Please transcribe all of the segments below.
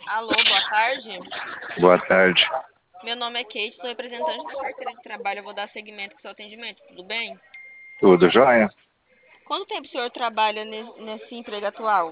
Alô, boa tarde. Boa tarde. Meu nome é Kate, sou representante da carteira de trabalho. Eu vou dar seguimento com o seu atendimento, tudo bem? Tudo jóia? Quanto tempo o senhor trabalha nesse emprego atual?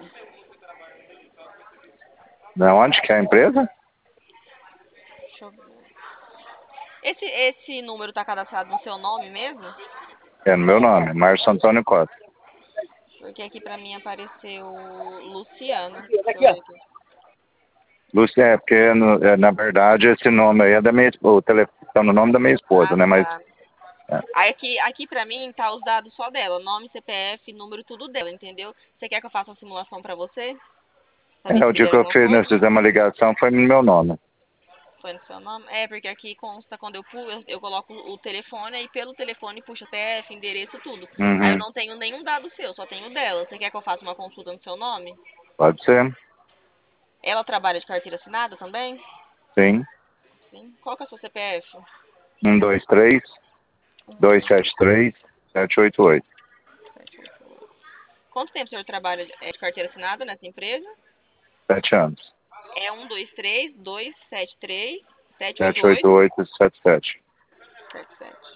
Da onde que é a empresa? Deixa eu ver. Esse número está cadastrado no seu nome mesmo? É no meu nome, Márcio Antônio Costa. Porque aqui pra mim apareceu Luciana. Deixa eu ver aqui. Lúcia, é porque na verdade esse nome aí é da minha esposa, o telefone tá no nome da minha esposa, Ah, né? Mas tá. é, Aí aqui pra mim tá os dados só dela, nome, CPF, número, tudo dela, entendeu? Você quer que eu faça uma simulação pra você? Pra ver se o dia que libera eu alguma fiz, nós coisa? fizemos uma ligação, foi no meu nome. Foi no seu nome? É, porque aqui consta quando eu coloco o telefone e pelo telefone puxa CPF, endereço, tudo. Aí eu Uhum. não tenho nenhum dado seu, só tenho dela. Você quer que eu faça uma consulta no seu nome? Pode ser? Ela trabalha de carteira assinada também? Sim. Sim. Qual que é o seu CPF? 123 Uhum. 273 788. 788. Quanto tempo o senhor trabalha de carteira assinada nessa empresa? 7 anos. É 123 273 788 78877. 77.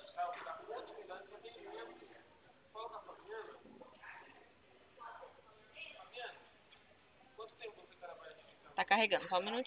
Tá carregando, só um minutinho.